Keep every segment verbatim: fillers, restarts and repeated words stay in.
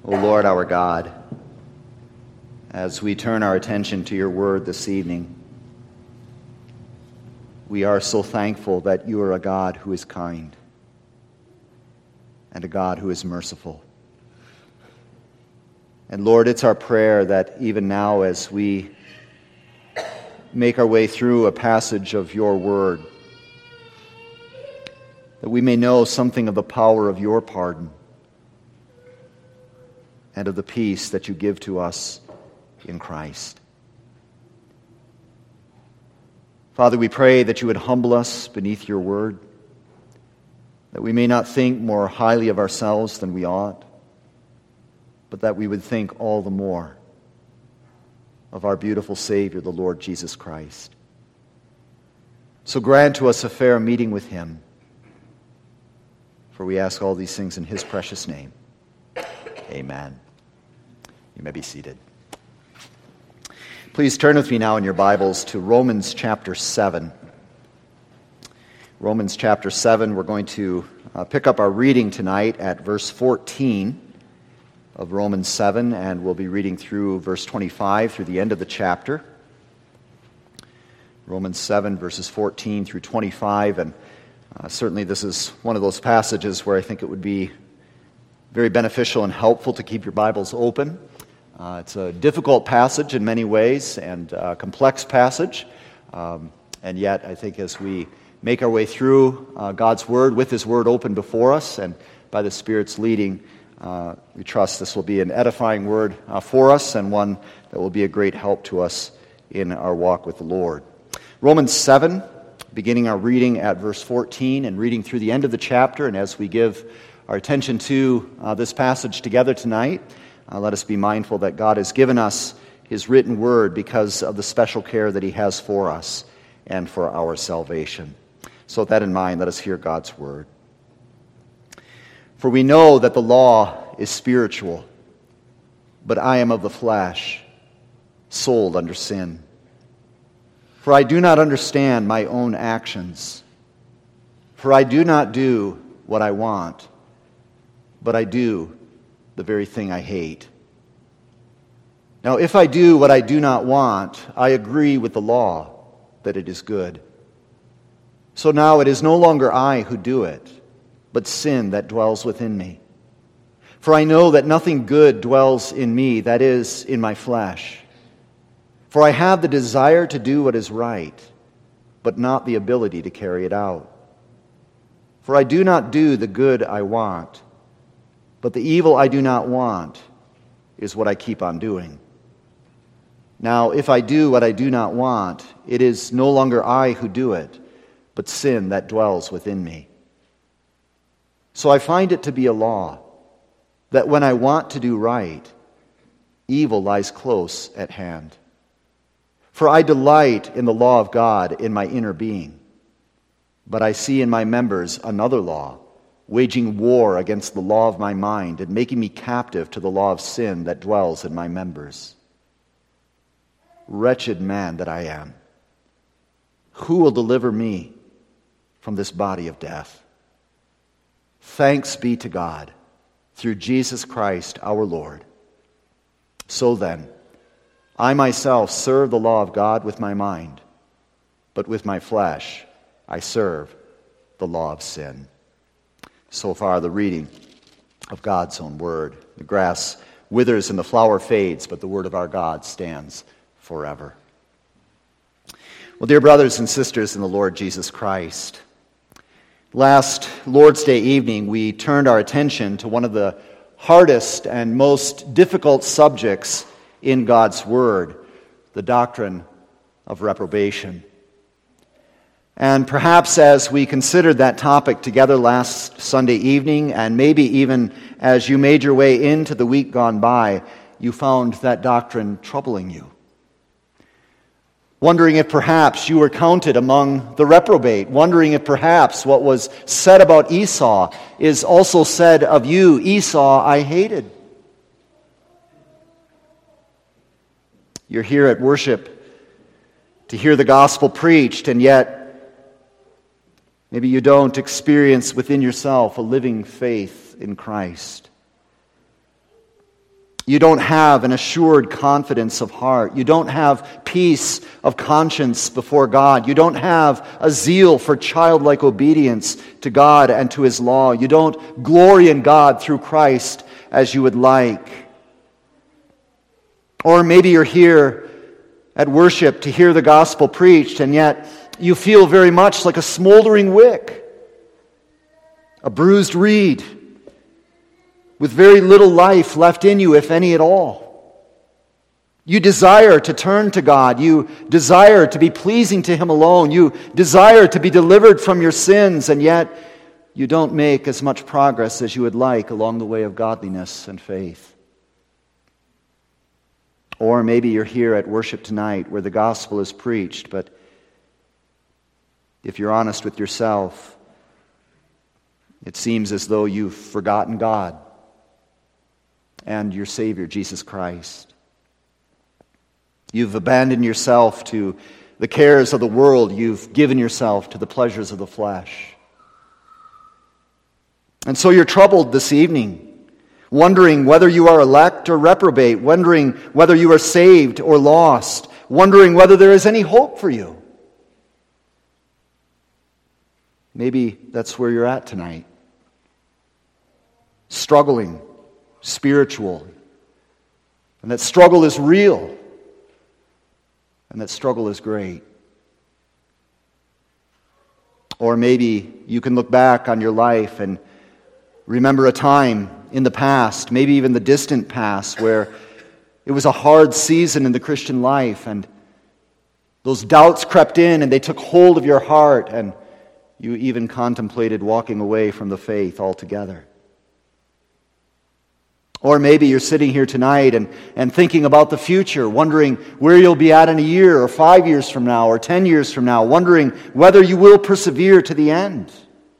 O Lord our God, as we turn our attention to your word this evening, we are so thankful that you are a God who is kind and a God who is merciful. And Lord, it's our prayer that even now as we make our way through a passage of your word, that we may know something of the power of your pardon and of the peace that you give to us in Christ. Father, we pray that you would humble us beneath your word, that we may not think more highly of ourselves than we ought, but that we would think all the more of our beautiful Savior, the Lord Jesus Christ. So grant to us a fair meeting with him, for we ask all these things in his precious name. Amen. You may be seated. Please turn with me now in your Bibles to Romans chapter seven. Romans chapter seven, we're going to uh, pick up our reading tonight at verse fourteen of Romans seven, and we'll be reading through verse twenty-five through the end of the chapter. Romans seven, verses fourteen through twenty-five, and uh, certainly this is one of those passages where I think it would be very beneficial and helpful to keep your Bibles open. Uh, it's a difficult passage in many ways and a complex passage, um, and yet I think as we make our way through uh, God's Word with His Word open before us and by the Spirit's leading, uh, we trust this will be an edifying Word uh, for us and one that will be a great help to us in our walk with the Lord. Romans seven, beginning our reading at verse fourteen and reading through the end of the chapter, and as we give our attention to uh, this passage together tonight, Uh, let us be mindful that God has given us His written word because of the special care that He has for us and for our salvation. So with that in mind, let us hear God's word. For we know that the law is spiritual, but I am of the flesh, sold under sin. For I do not understand my own actions. For I do not do what I want, but I do the very thing I hate. Now, if I do what I do not want, I agree with the law that it is good. So now it is no longer I who do it, but sin that dwells within me. For I know that nothing good dwells in me, that is, in my flesh. For I have the desire to do what is right, but not the ability to carry it out. For I do not do the good I want, but the evil I do not want is what I keep on doing. Now, if I do what I do not want, it is no longer I who do it, but sin that dwells within me. So I find it to be a law, that when I want to do right, evil lies close at hand. For I delight in the law of God in my inner being, but I see in my members another law, waging war against the law of my mind and making me captive to the law of sin that dwells in my members. Wretched man that I am, who will deliver me from this body of death? Thanks be to God through Jesus Christ our Lord. So then, I myself serve the law of God with my mind, but with my flesh I serve the law of sin. So far, the reading of God's own word. The grass withers and the flower fades, but the word of our God stands forever. Well, dear brothers and sisters in the Lord Jesus Christ, last Lord's Day evening, we turned our attention to one of the hardest and most difficult subjects in God's word, the doctrine of reprobation. And perhaps as we considered that topic together last Sunday evening, and maybe even as you made your way into the week gone by, you found that doctrine troubling you. Wondering if perhaps you were counted among the reprobate. Wondering if perhaps what was said about Esau is also said of you, Esau I hated. You're here at worship to hear the gospel preached, and yet maybe you don't experience within yourself a living faith in Christ. You don't have an assured confidence of heart. You don't have peace of conscience before God. You don't have a zeal for childlike obedience to God and to His law. You don't glory in God through Christ as you would like. Or maybe you're here at worship to hear the gospel preached, and yet you feel very much like a smoldering wick, a bruised reed, with very little life left in you, if any at all. You desire to turn to God. You desire to be pleasing to Him alone. You desire to be delivered from your sins, and yet you don't make as much progress as you would like along the way of godliness and faith. Or maybe you're here at worship tonight where the gospel is preached, but if you're honest with yourself, it seems as though you've forgotten God and your Savior, Jesus Christ. You've abandoned yourself to the cares of the world. You've given yourself to the pleasures of the flesh. And so you're troubled this evening, wondering whether you are elect or reprobate, wondering whether you are saved or lost, wondering whether there is any hope for you. Maybe that's where you're at tonight. Struggling, spiritual, and that struggle is real, and that struggle is great. Or maybe you can look back on your life and remember a time in the past, maybe even the distant past, where it was a hard season in the Christian life, and those doubts crept in and they took hold of your heart, and you even contemplated walking away from the faith altogether. Or maybe you're sitting here tonight and, and thinking about the future, wondering where you'll be at in a year or five years from now or ten years from now, wondering whether you will persevere to the end.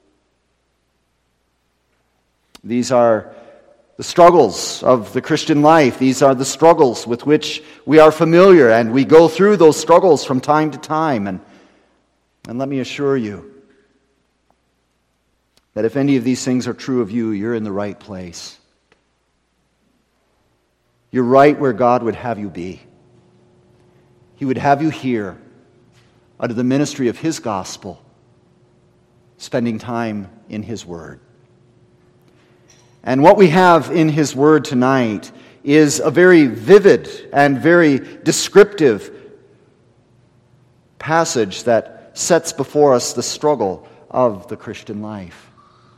These are the struggles of the Christian life. These are the struggles with which we are familiar, and we go through those struggles from time to time. And, and let me assure you that if any of these things are true of you, you're in the right place. You're right where God would have you be. He would have you here under the ministry of His gospel, spending time in His Word. And what we have in His Word tonight is a very vivid and very descriptive passage that sets before us the struggle of the Christian life.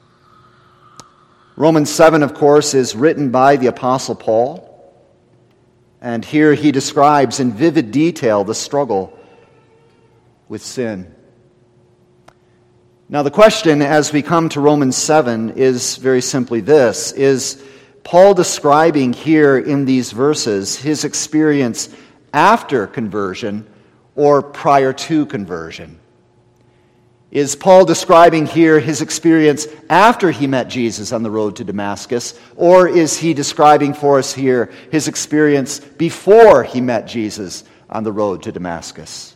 Romans seven, of course, is written by the Apostle Paul. And here he describes in vivid detail the struggle with sin. Now the question as we come to Romans seven is very simply this: is Paul describing here in these verses his experience after conversion or prior to conversion? Is Paul describing here his experience after he met Jesus on the road to Damascus, or is he describing for us here his experience before he met Jesus on the road to Damascus?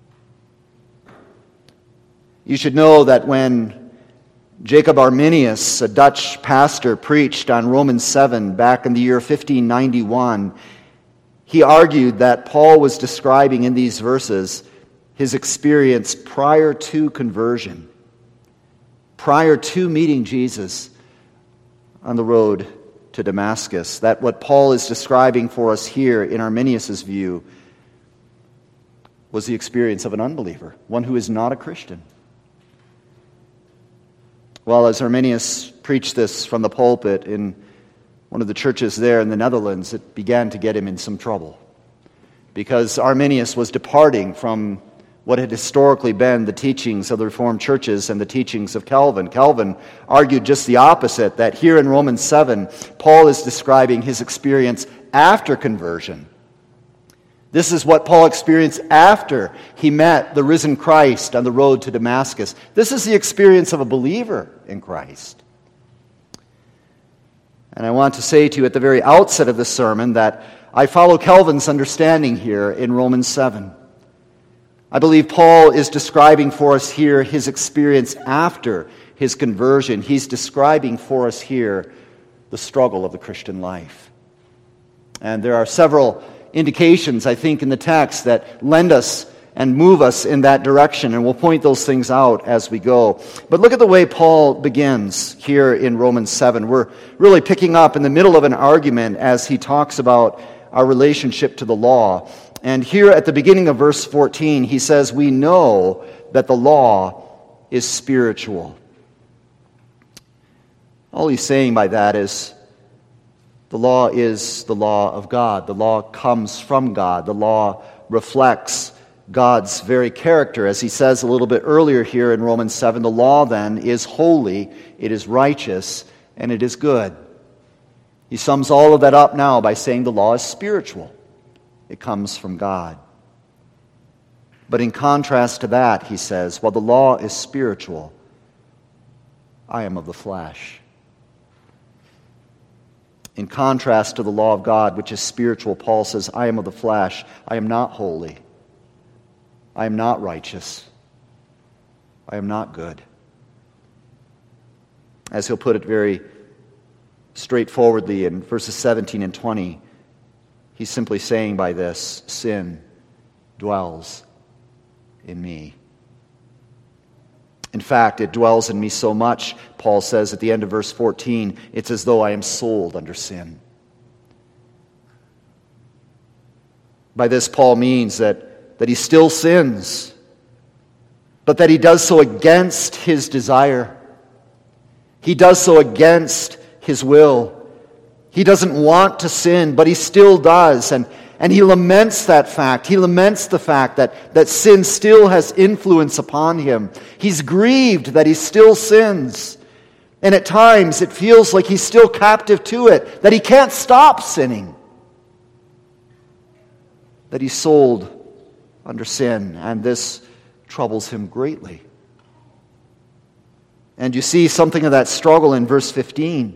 You should know that when Jacob Arminius, a Dutch pastor, preached on Romans seven back in the year fifteen ninety-one, he argued that Paul was describing in these verses his experience prior to conversion, prior to meeting Jesus on the road to Damascus. That what Paul is describing for us here in Arminius' view was the experience of an unbeliever, one who is not a Christian. Well, as Arminius preached this from the pulpit in one of the churches there in the Netherlands, it began to get him in some trouble, because Arminius was departing from what had historically been the teachings of the Reformed churches and the teachings of Calvin. Calvin argued just the opposite, that here in Romans seven, Paul is describing his experience after conversion. This is what Paul experienced after he met the risen Christ on the road to Damascus. This is the experience of a believer in Christ. And I want to say to you at the very outset of this sermon that I follow Calvin's understanding here in Romans seven. I believe Paul is describing for us here his experience after his conversion. He's describing for us here the struggle of the Christian life. And there are several indications, I think, in the text that lend us and move us in that direction, and we'll point those things out as we go. But look at the way Paul begins here in Romans seven. We're really picking up in the middle of an argument as he talks about our relationship to the law. And here at the beginning of verse fourteen, he says, "We know that the law is spiritual." All he's saying by that is the law is the law of God. The law comes from God. The law reflects God's very character. As he says a little bit earlier here in Romans seven, the law then is holy, it is righteous, and it is good. He sums all of that up now by saying the law is spiritual. It comes from God. But in contrast to that, he says, while the law is spiritual, I am of the flesh. In contrast to the law of God, which is spiritual, Paul says, I am of the flesh. I am not holy. I am not righteous. I am not good. As he'll put it very straightforwardly in verses seventeen and twenty, he's simply saying by this, sin dwells in me. In fact, it dwells in me so much, Paul says at the end of verse fourteen, it's as though I am sold under sin. By this, Paul means that, that he still sins, but that he does so against his desire. He does so against his will. He doesn't want to sin, but he still does. And, and he laments that fact. He laments the fact that, that sin still has influence upon him. He's grieved that he still sins. And at times it feels like he's still captive to it, that he can't stop sinning. That he's sold under sin, and this troubles him greatly. And you see something of that struggle in verse fifteen.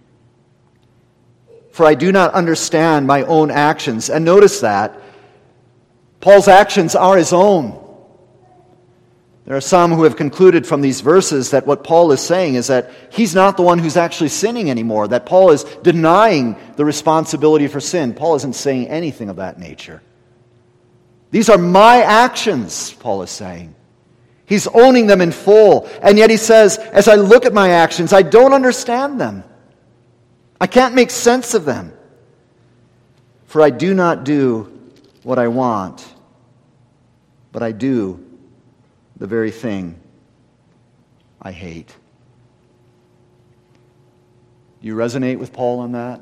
For I do not understand my own actions. And notice that Paul's actions are his own. There are some who have concluded from these verses that what Paul is saying is that he's not the one who's actually sinning anymore, that Paul is denying the responsibility for sin. Paul isn't saying anything of that nature. These are my actions, Paul is saying. He's owning them in full. And yet he says, as I look at my actions, I don't understand them. I can't make sense of them. For I do not do what I want, but I do the very thing I hate. Do you resonate with Paul on that?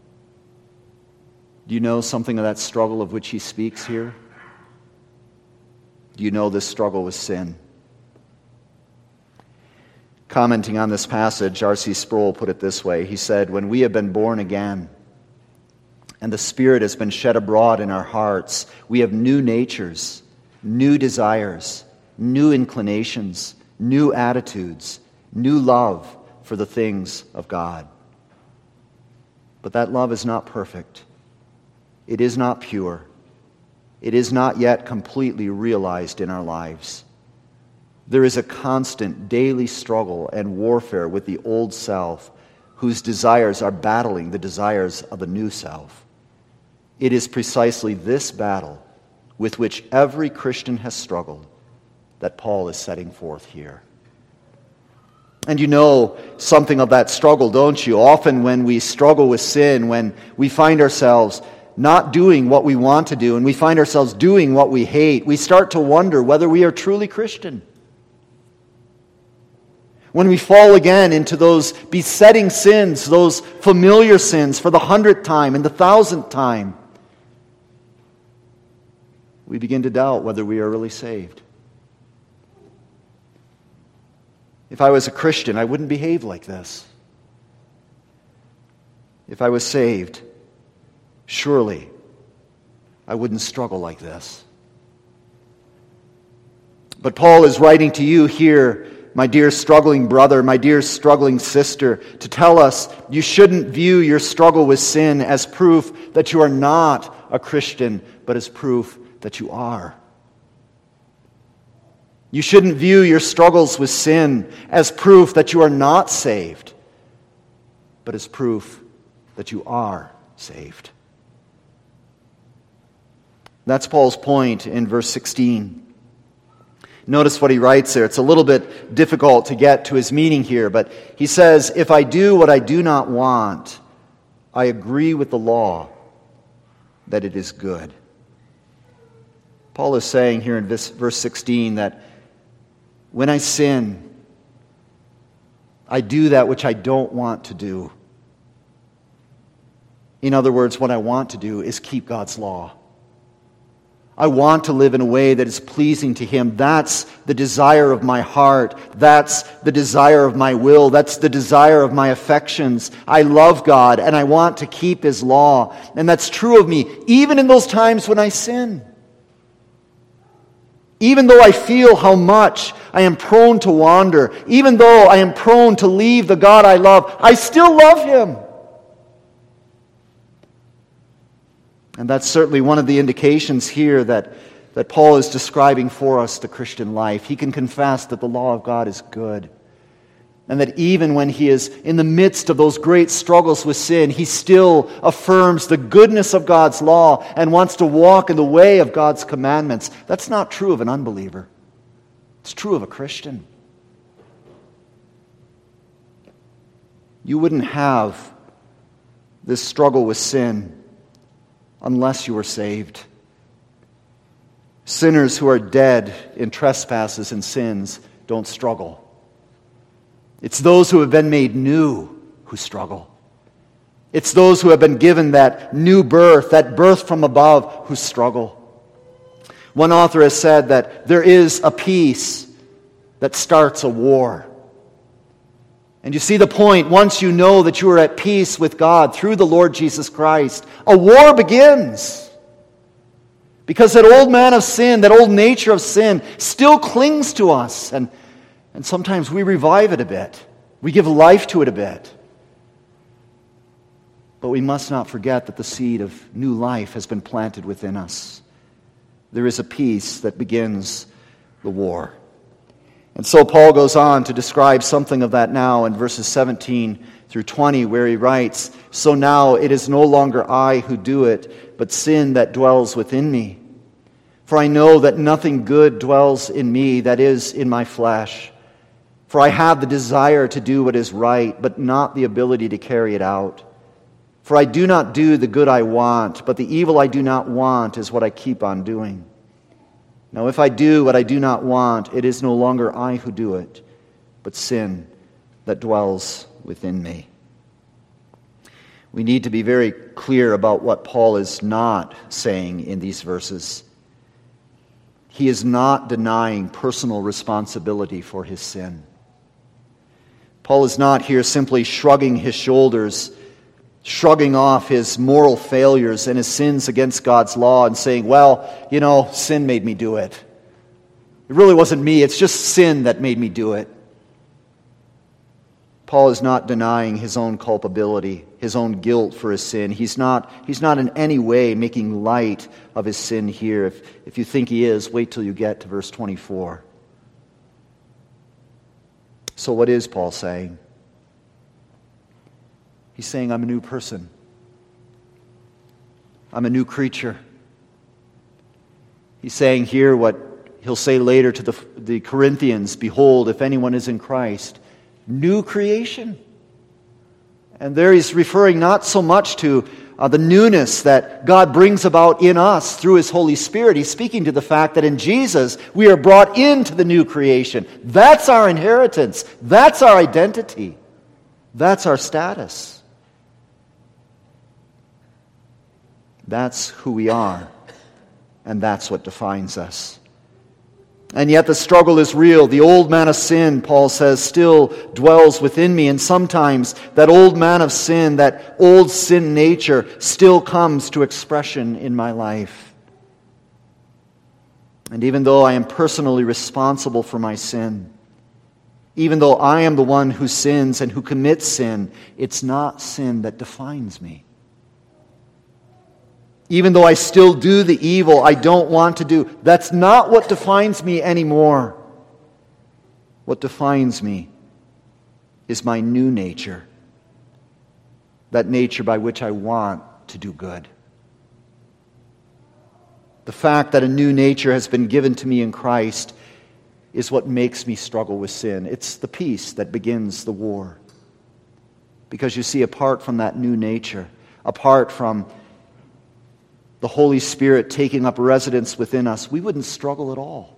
Do you know something of that struggle of which he speaks here? Do you know this struggle with sin? Commenting on this passage, R C Sproul put it this way. He said, when we have been born again and the Spirit has been shed abroad in our hearts, we have new natures, new desires, new inclinations, new attitudes, new love for the things of God. But that love is not perfect. It is not pure. It is not yet completely realized in our lives. There is a constant daily struggle and warfare with the old self, whose desires are battling the desires of the new self. It is precisely this battle with which every Christian has struggled that Paul is setting forth here. And you know something of that struggle, don't you? Often when we struggle with sin, when we find ourselves not doing what we want to do, and we find ourselves doing what we hate, we start to wonder whether we are truly Christian. When we fall again into those besetting sins, those familiar sins for the hundredth time and the thousandth time, we begin to doubt whether we are really saved. If I was a Christian, I wouldn't behave like this. If I was saved, surely I wouldn't struggle like this. But Paul is writing to you here, my dear struggling brother, my dear struggling sister, to tell us you shouldn't view your struggle with sin as proof that you are not a Christian, but as proof that you are. You shouldn't view your struggles with sin as proof that you are not saved, but as proof that you are saved. That's Paul's point in verse sixteen. Notice what he writes there. It's a little bit difficult to get to his meaning here, but he says, if I do what I do not want, I agree with the law that it is good. Paul is saying here in this verse sixteen that when I sin, I do that which I don't want to do. In other words, what I want to do is keep God's law. I want to live in a way that is pleasing to Him. That's the desire of my heart. That's the desire of my will. That's the desire of my affections. I love God and I want to keep His law. And that's true of me, even in those times when I sin. Even though I feel how much I am prone to wander, even though I am prone to leave the God I love, I still love Him. And that's certainly one of the indications here that, that Paul is describing for us the Christian life. He can confess that the law of God is good. And that even when he is in the midst of those great struggles with sin, he still affirms the goodness of God's law and wants to walk in the way of God's commandments. That's not true of an unbeliever. It's true of a Christian. You wouldn't have this struggle with sin unless you were saved. Sinners who are dead in trespasses and sins don't struggle. It's those who have been made new who struggle. It's those who have been given that new birth, that birth from above, who struggle. One author has said that there is a peace that starts a war. And you see the point. Once you know that you are at peace with God through the Lord Jesus Christ, a war begins. Because that old man of sin, that old nature of sin, still clings to us. And, and sometimes we revive it a bit. We give life to it a bit. But we must not forget that the seed of new life has been planted within us. There is a peace that begins the war. And so Paul goes on to describe something of that now in verses seventeen through twenty, where he writes, "So now it is no longer I who do it, but sin that dwells within me. For I know that nothing good dwells in me, that is, in my flesh. For I have the desire to do what is right, but not the ability to carry it out. For I do not do the good I want, but the evil I do not want is what I keep on doing. Now if I do what I do not want, it is no longer I who do it, but sin that dwells within me." We need to be very clear about what Paul is not saying in these verses. He is not denying personal responsibility for his sin. Paul is not here simply shrugging his shoulders, shrugging off his moral failures and his sins against God's law and saying, well, you know, sin made me do it. It really wasn't me, it's just sin that made me do it. Paul is not denying his own culpability, his own guilt for his sin. He's not, he's not in any way making light of his sin here. If, if you think he is, wait till you get to verse twenty-four. So what is Paul saying? He's saying, I'm a new person. I'm a new creature. He's saying here what he'll say later to the, the Corinthians, behold, if anyone is in Christ, new creation. And there he's referring not so much to uh, the newness that God brings about in us through His Holy Spirit. He's speaking to the fact that in Jesus we are brought into the new creation. That's our inheritance. That's our identity. That's our status. That's who we are. And that's what defines us. And yet the struggle is real. The old man of sin, Paul says, still dwells within me. And sometimes that old man of sin, that old sin nature, still comes to expression in my life. And even though I am personally responsible for my sin, even though I am the one who sins and who commits sin, it's not sin that defines me. Even though I still do the evil I don't want to do, that's not what defines me anymore. What defines me is my new nature. That nature by which I want to do good. the fact that a new nature has been given to me in Christ, is what makes me struggle with sin. It's the peace that begins the war. Because you see, apart from that new nature, apart from the Holy Spirit taking up residence within us, we wouldn't struggle at all.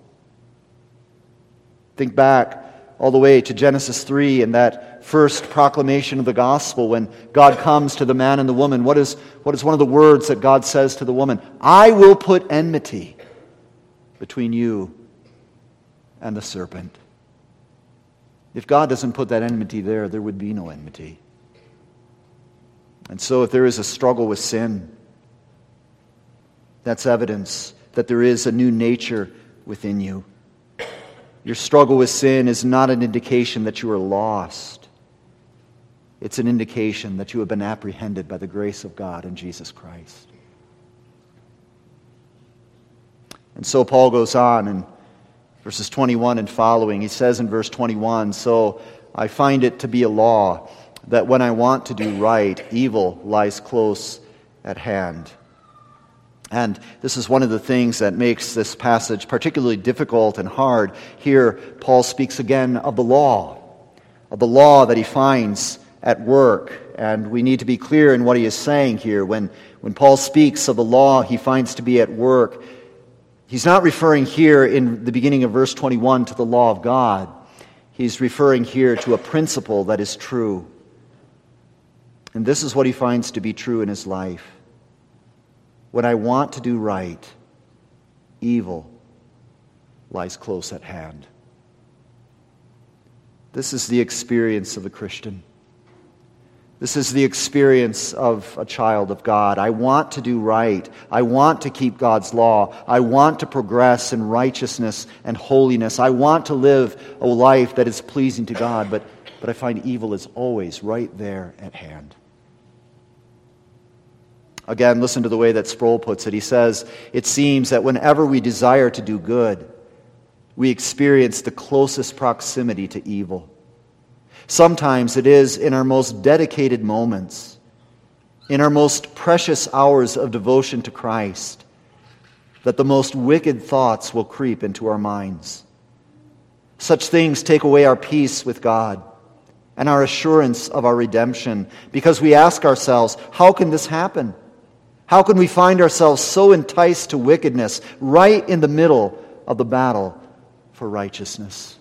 Think back all the way to Genesis three and that first proclamation of the gospel when God comes to the man and the woman. What is, what is one of the words that God says to the woman? I will put enmity between you and the serpent. If God doesn't put that enmity there, there would be no enmity. And so if there is a struggle with sin, that's evidence that there is a new nature within you. Your struggle with sin is not an indication that you are lost. It's an indication that you have been apprehended by the grace of God in Jesus Christ. And so Paul goes on in verses twenty-one and following. He says in verse twenty-one, so I find it to be a law that when I want to do right, evil lies close at hand. And this is one of the things that makes this passage particularly difficult and hard. Here, Paul speaks again of the law, of the law that he finds at work. And we need to be clear in what he is saying here. When, when Paul speaks of the law he finds to be at work, he's not referring here in the beginning of verse twenty-one to the law of God. He's referring here to a principle that is true. And this is what he finds to be true in his life. When I want to do right, evil lies close at hand. This is the experience of the Christian. This is the experience of a child of God. I want to do right. I want to keep God's law. I want to progress in righteousness and holiness. I want to live a life that is pleasing to God, but, but I find evil is always right there at hand. Again, listen to the way that Sproul puts it. He says, it seems that whenever we desire to do good, we experience the closest proximity to evil. Sometimes it is in our most dedicated moments, in our most precious hours of devotion to Christ, that the most wicked thoughts will creep into our minds. Such things take away our peace with God and our assurance of our redemption, because we ask ourselves, how can this happen? How can we find ourselves so enticed to wickedness right in the middle of the battle for righteousness?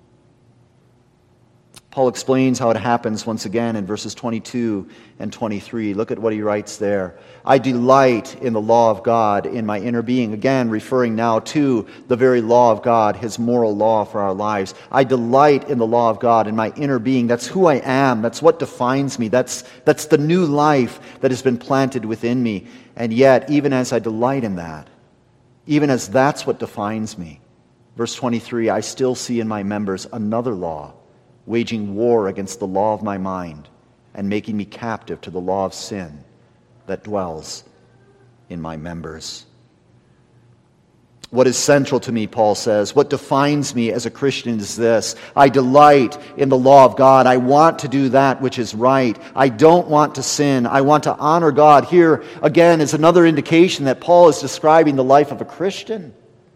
Paul explains how it happens once again in verses twenty-two and twenty-three. Look at what he writes there. I delight in the law of God in my inner being. Again, referring now to the very law of God, His moral law for our lives. I delight in the law of God in my inner being. That's who I am. That's what defines me. That's, that's the new life that has been planted within me. And yet, even as I delight in that, even as that's what defines me, verse twenty-three, I still see in my members another law, waging war against the law of my mind and making me captive to the law of sin that dwells in my members. What is central to me, Paul says, what defines me as a Christian is this: I delight in the law of God. I want to do that which is right. I don't want to sin. I want to honor God. Here, again, is another indication that Paul is describing the life of a Christian.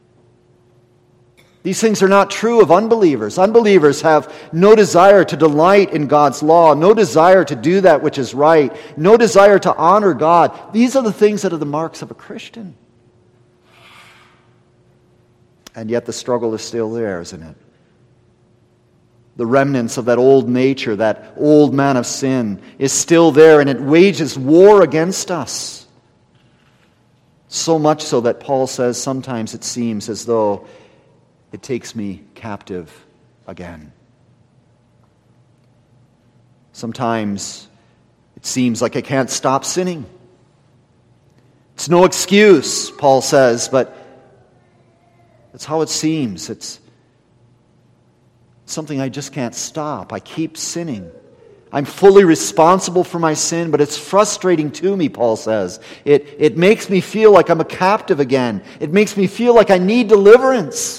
These things are not true of unbelievers. Unbelievers have no desire to delight in God's law, no desire to do that which is right, no desire to honor God. These are the things that are the marks of a Christian. And yet the struggle is still there, isn't it? The remnants of that old nature, that old man of sin, is still there, and it wages war against us. So much so that Paul says sometimes it seems as though it takes me captive again. Sometimes it seems like I can't stop sinning. It's no excuse, Paul says, but that's how it seems. It's something I just can't stop. I keep sinning. I'm fully responsible for my sin, but it's frustrating to me, Paul says. It, it makes me feel like I'm a captive again. It makes me feel like I need deliverance.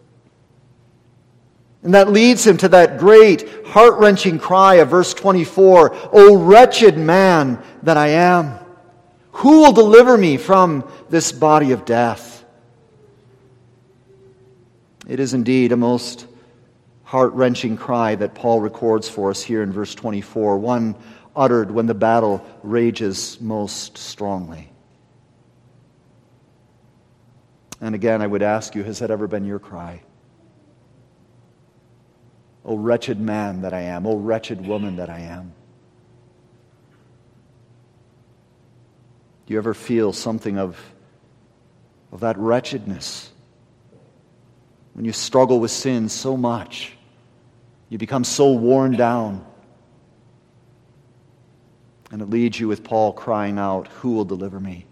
And that leads him to that great, heart-wrenching cry of verse twenty-four, O wretched man that I am, who will deliver me from this body of death? It is indeed a most heart-wrenching cry that Paul records for us here in verse twenty-four, one uttered when the battle rages most strongly. And again, I would ask you, has that ever been your cry? O wretched man that I am, O wretched woman that I am. Do you ever feel something of, of that wretchedness? When you struggle with sin so much, you become so worn down. And it leads you with Paul crying out, "Who will deliver me?"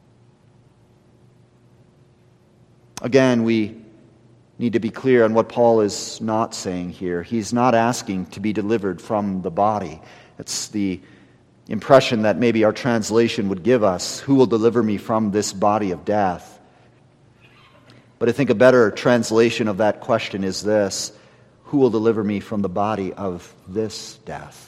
Again, we need to be clear on what Paul is not saying here. He's not asking to be delivered from the body. It's the impression that maybe our translation would give us, "Who will deliver me from this body of death?" But I think a better translation of that question is this: "Who will deliver me from the body of this death?"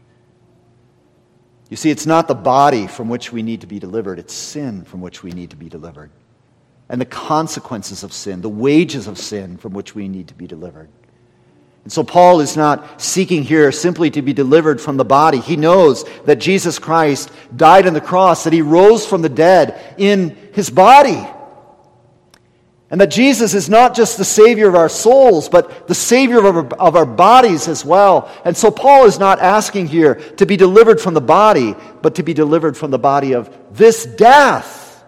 You see, it's not the body from which we need to be delivered, it's sin from which we need to be delivered. And the consequences of sin, the wages of sin from which we need to be delivered. And so Paul is not seeking here simply to be delivered from the body. He knows that Jesus Christ died on the cross, that He rose from the dead in His body. And that Jesus is not just the Savior of our souls, but the Savior of our, of our bodies as well. And so Paul is not asking here to be delivered from the body, but to be delivered from the body of this death.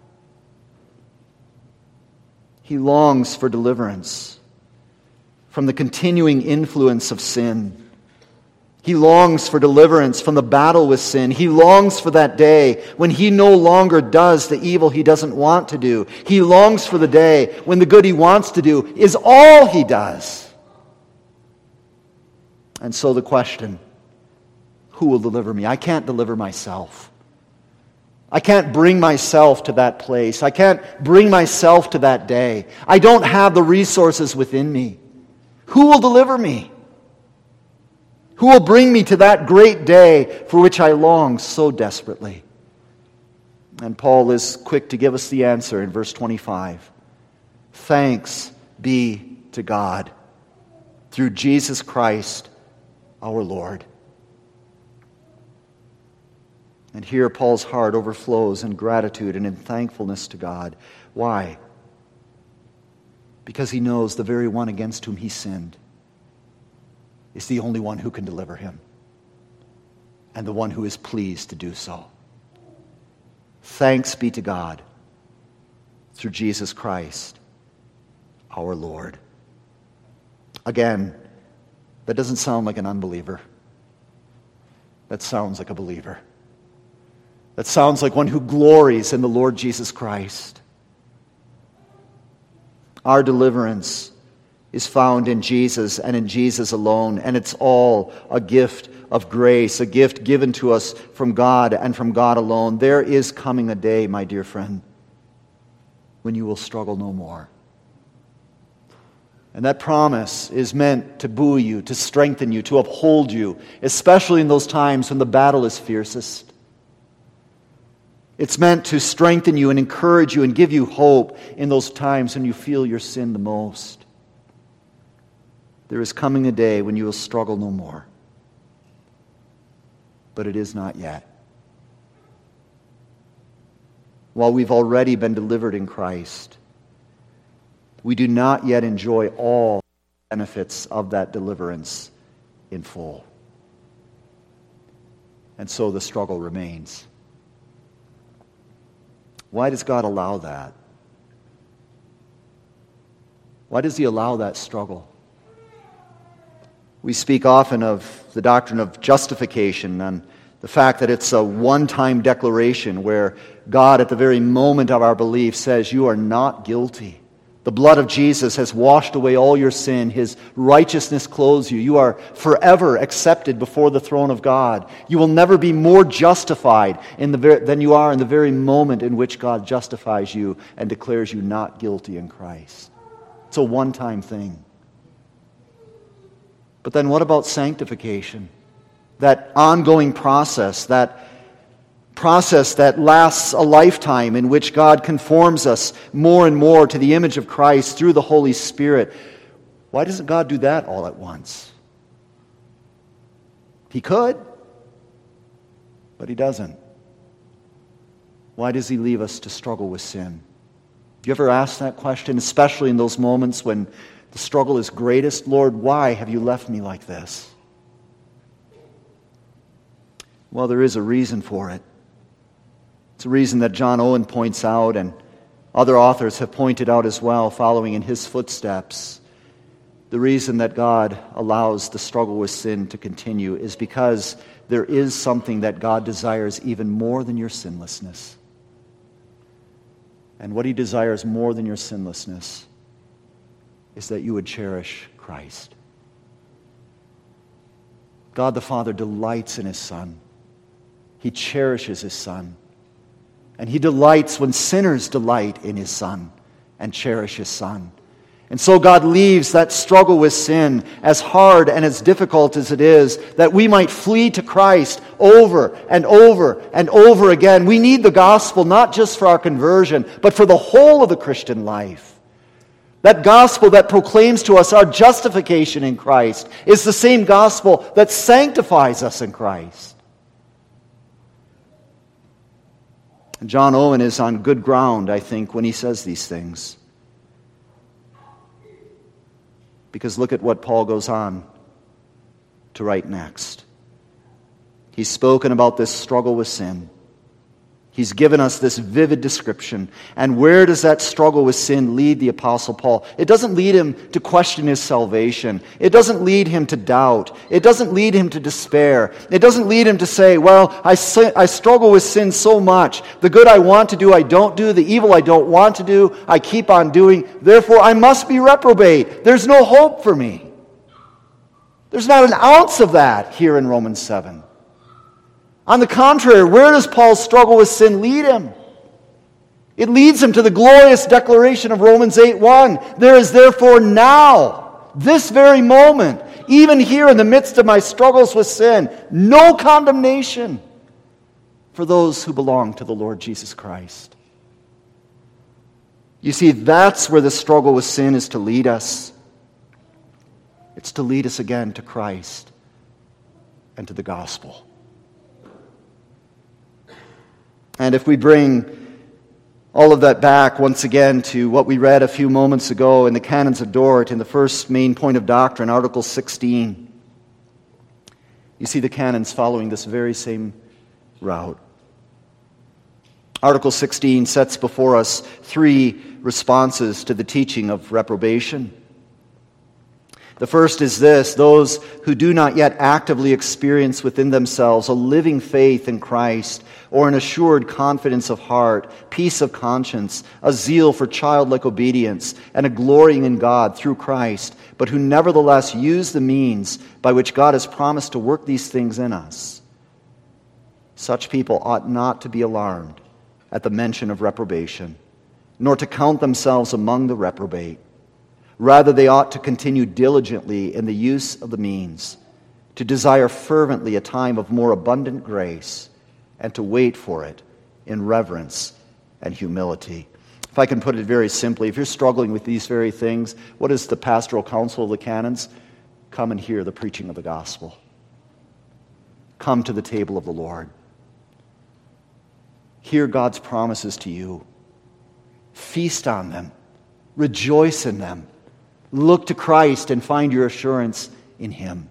He longs for deliverance from the continuing influence of sin. He longs for deliverance from the battle with sin. He longs for that day when he no longer does the evil he doesn't want to do. He longs for the day when the good he wants to do is all he does. And so the question, who will deliver me? I can't deliver myself. I can't bring myself to that place. I can't bring myself to that day. I don't have the resources within me. Who will deliver me? Who will bring me to that great day for which I long so desperately? And Paul is quick to give us the answer in verse twenty-five. Thanks be to God through Jesus Christ our Lord. And here Paul's heart overflows in gratitude and in thankfulness to God. Why? Because he knows the very one against whom he sinned is the only one who can deliver him, and the one who is pleased to do so. Thanks be to God through Jesus Christ our Lord. Again, that doesn't sound like an unbeliever. That sounds like a believer. That sounds like one who glories in the Lord Jesus Christ. Our deliverance is found in Jesus and in Jesus alone, and it's all a gift of grace, a gift given to us from God and from God alone. There is coming a day, my dear friend, when you will struggle no more. And that promise is meant to buoy you, to strengthen you, to uphold you, especially in those times when the battle is fiercest. It's meant to strengthen you and encourage you and give you hope in those times when you feel your sin the most. There is coming a day when you will struggle no more. But it is not yet. While we've already been delivered in Christ, we do not yet enjoy all the benefits of that deliverance in full. And so the struggle remains. Why does God allow that? Why does He allow that struggle? We speak often of the doctrine of justification and the fact that it's a one-time declaration where God, at the very moment of our belief, says, "You are not guilty. The blood of Jesus has washed away all your sin. His righteousness clothes you. You are forever accepted before the throne of God. You will never be more justified in the ver- than you are in the very moment in which God justifies you and declares you not guilty in Christ." It's a one-time thing. But then what about sanctification? That ongoing process, that process that lasts a lifetime in which God conforms us more and more to the image of Christ through the Holy Spirit. Why doesn't God do that all at once? He could, but He doesn't. Why does He leave us to struggle with sin? Have you ever asked that question, especially in those moments when the struggle is greatest? Lord, why have you left me like this? Well, there is a reason for it. It's a reason that John Owen points out, and other authors have pointed out as well, following in his footsteps. The reason that God allows the struggle with sin to continue is because there is something that God desires even more than your sinlessness. And what He desires more than your sinlessness is that you would cherish Christ. God the Father delights in His Son. He cherishes His Son. And He delights when sinners delight in His Son and cherish His Son. And so God leaves that struggle with sin, as hard and as difficult as it is, that we might flee to Christ over and over and over again. We need the gospel not just for our conversion, but for the whole of the Christian life. That gospel that proclaims to us our justification in Christ is the same gospel that sanctifies us in Christ. And John Owen is on good ground, I think, when he says these things. Because look at what Paul goes on to write next. He's spoken about this struggle with sin. He's given us this vivid description. And where does that struggle with sin lead the Apostle Paul? It doesn't lead him to question his salvation. It doesn't lead him to doubt. It doesn't lead him to despair. It doesn't lead him to say, well, I, I struggle with sin so much. The good I want to do, I don't do. The evil I don't want to do, I keep on doing. Therefore, I must be reprobate. There's no hope for me. There's not an ounce of that here in Romans seven. On the contrary, where does Paul's struggle with sin lead him? It leads him to the glorious declaration of Romans eight one. There is therefore now, this very moment, even here in the midst of my struggles with sin, no condemnation for those who belong to the Lord Jesus Christ. You see, that's where the struggle with sin is to lead us. It's to lead us again to Christ and to the gospel. And if we bring all of that back once again to what we read a few moments ago in the Canons of Dort, in the first main point of doctrine, Article sixteen, you see the canons following this very same route. Article sixteen sets before us three responses to the teaching of reprobation. The first is this: those who do not yet actively experience within themselves a living faith in Christ, or an assured confidence of heart, peace of conscience, a zeal for childlike obedience, and a glorying in God through Christ, but who nevertheless use the means by which God has promised to work these things in us. Such people ought not to be alarmed at the mention of reprobation, nor to count themselves among the reprobate. Rather, they ought to continue diligently in the use of the means, to desire fervently a time of more abundant grace, and to wait for it in reverence and humility. If I can put it very simply, if you're struggling with these very things, what is the pastoral counsel of the canons? Come and hear the preaching of the gospel. Come to the table of the Lord. Hear God's promises to you. Feast on them. Rejoice in them. Look to Christ and find your assurance in Him.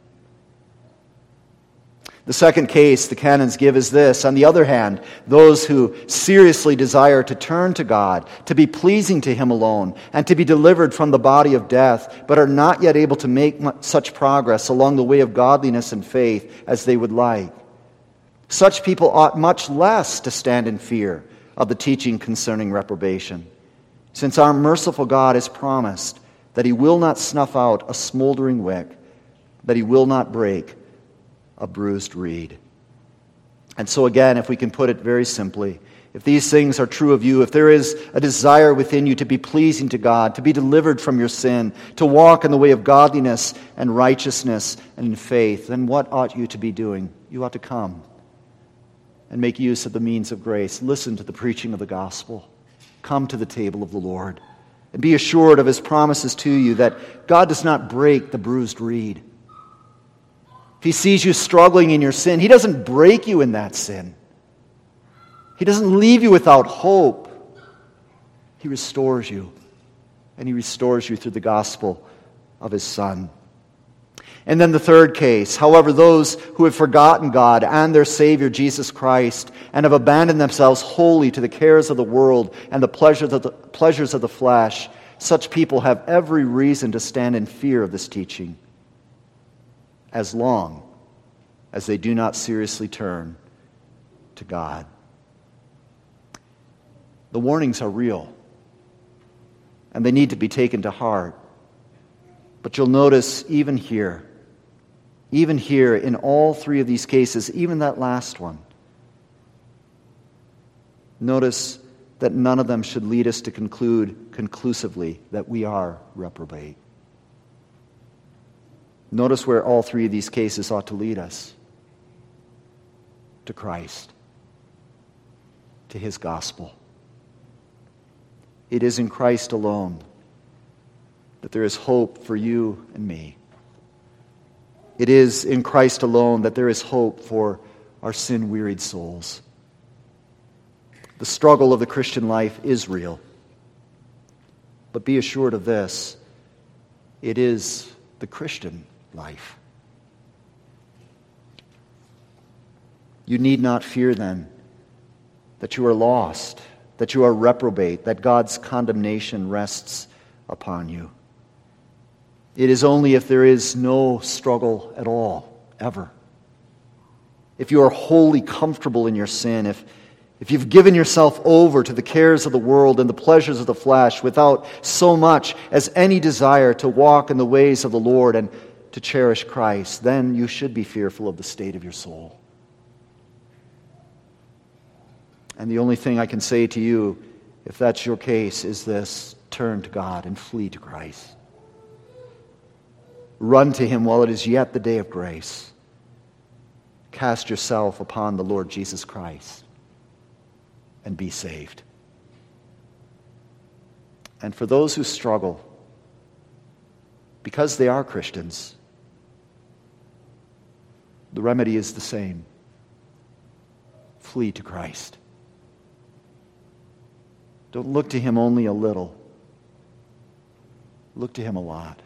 The second case the canons give is this: on the other hand, those who seriously desire to turn to God, to be pleasing to Him alone, and to be delivered from the body of death, but are not yet able to make such progress along the way of godliness and faith as they would like. Such people ought much less to stand in fear of the teaching concerning reprobation, since our merciful God has promised that He will not snuff out a smoldering wick, that He will not break a bruised reed. And so again, if we can put it very simply, if these things are true of you, if there is a desire within you to be pleasing to God, to be delivered from your sin, to walk in the way of godliness and righteousness and in faith, then what ought you to be doing? You ought to come. and make use of the means of grace. Listen to the preaching of the gospel. Come to the table of the Lord and be assured of his promises to you that God does not break the bruised reed. If he sees you struggling in your sin, he doesn't break you in that sin. He doesn't leave you without hope. He restores you, and he restors you through the gospel of his Son. And then the third case, however, those who have forgotten God and their Savior, Jesus Christ, and have abandoned themselves wholly to the cares of the world and the pleasures of the, pleasures of the flesh, such people have every reason to stand in fear of this teaching, as long as they do not seriously turn to God. The warnings are real, and they need to be taken to heart. But you'll notice even here, even here in all three of these cases, even that last one, notice that none of them should lead us to conclude conclusively that we are reprobate. Notice where all three of these cases ought to lead us: to Christ, to his gospel. It is in Christ alone that there is hope for you and me. It is in Christ alone that there is hope for our sin-wearied souls. The struggle of the Christian life is real. But be assured of this: it is the Christian life. You need not fear then that you are lost, that you are reprobate, that God's condemnation rests upon you. It is only if there is no struggle at all, ever. If you are wholly comfortable in your sin, if, if you've given yourself over to the cares of the world and the pleasures of the flesh without so much as any desire to walk in the ways of the Lord and to cherish Christ, then you should be fearful of the state of your soul. And the only thing I can say to you, if that's your case, is this: turn to God and flee to Christ. Run to him while it is yet the day of grace. Cast yourself upon the Lord Jesus Christ and be saved. And for those who struggle, because they are Christians, the remedy is the same: flee to Christ. Don't look to him only a little. Look to him a lot.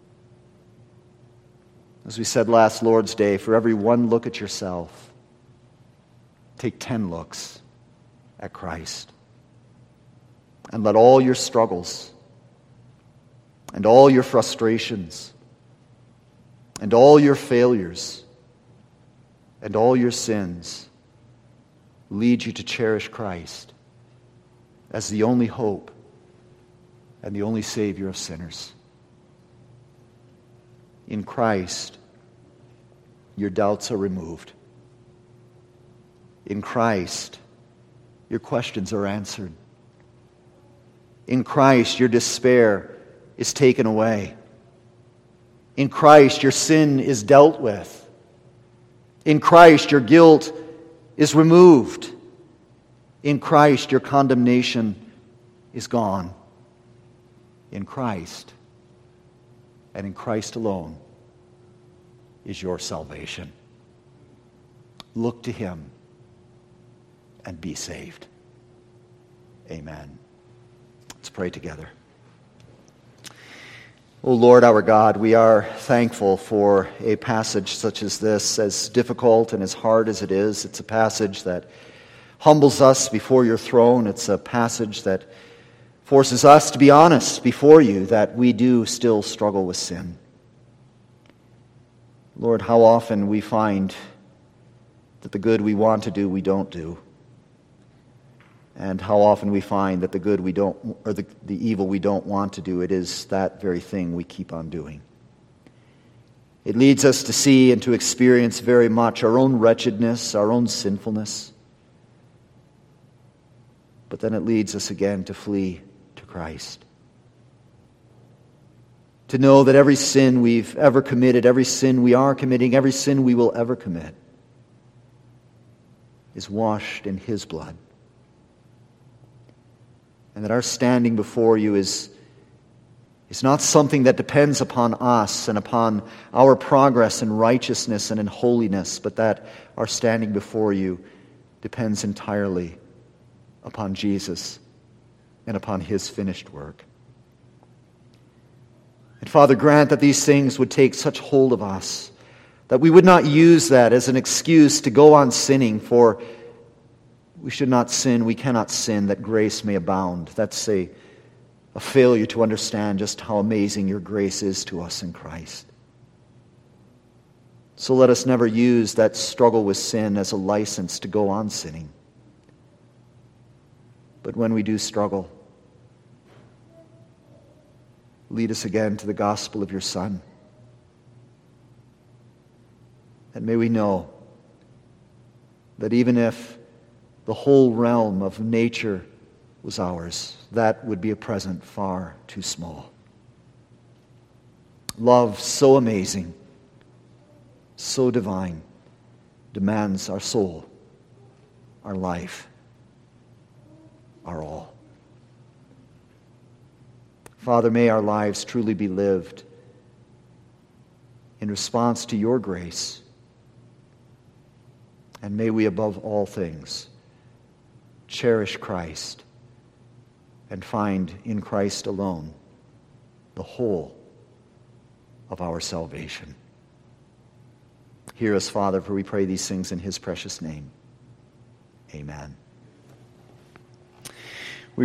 As we said last Lord's Day, for every one look at yourself, take ten looks at Christ. And let all your struggles and all your frustrations and all your failures and all your sins lead you to cherish Christ as the only hope and the only Savior of sinners. In Christ, your doubts are removed. In Christ, your questions are answered. In Christ, your despair is taken away. In Christ, your sin is dealt with. In Christ, your guilt is removed. In Christ, your condemnation is gone. In Christ, and in Christ alone, is your salvation. Look to him and be saved. Amen. Let's pray together. O Lord our God, we are thankful for a passage such as this, as difficult and as hard as it is. It's a passage that humbles us before your throne. It's a passage that forces us to be honest before you that we do still struggle with sin. Lord, how often we find that the good we want to do, we don't do. And how often we find that the good we don't, or the, the evil we don't want to do, it is that very thing we keep on doing. It leads us to see and to experience very much our own wretchedness, our own sinfulness. But then it leads us again to flee to Christ. To know that every sin we've ever committed, every sin we are committing, every sin we will ever commit, is washed in his blood. And that our standing before you is, is not something that depends upon us and upon our progress in righteousness and in holiness, but that our standing before you depends entirely upon Jesus and upon his finished work. And Father, grant that these things would take such hold of us that we would not use that as an excuse to go on sinning, for we should not sin, we cannot sin, that grace may abound. That's a, a failure to understand just how amazing your grace is to us in Christ. So let us never use that struggle with sin as a license to go on sinning. But when we do struggle, lead us again to the gospel of your Son. And may we know that even if the whole realm of nature was ours, that would be a present far too small. Love so amazing, so divine, demands our soul, our life, our all. Father, may our lives truly be lived in response to your grace. And may we, above all things, cherish Christ and find in Christ alone the whole of our salvation. Hear us, Father, for we pray these things in his precious name. Amen.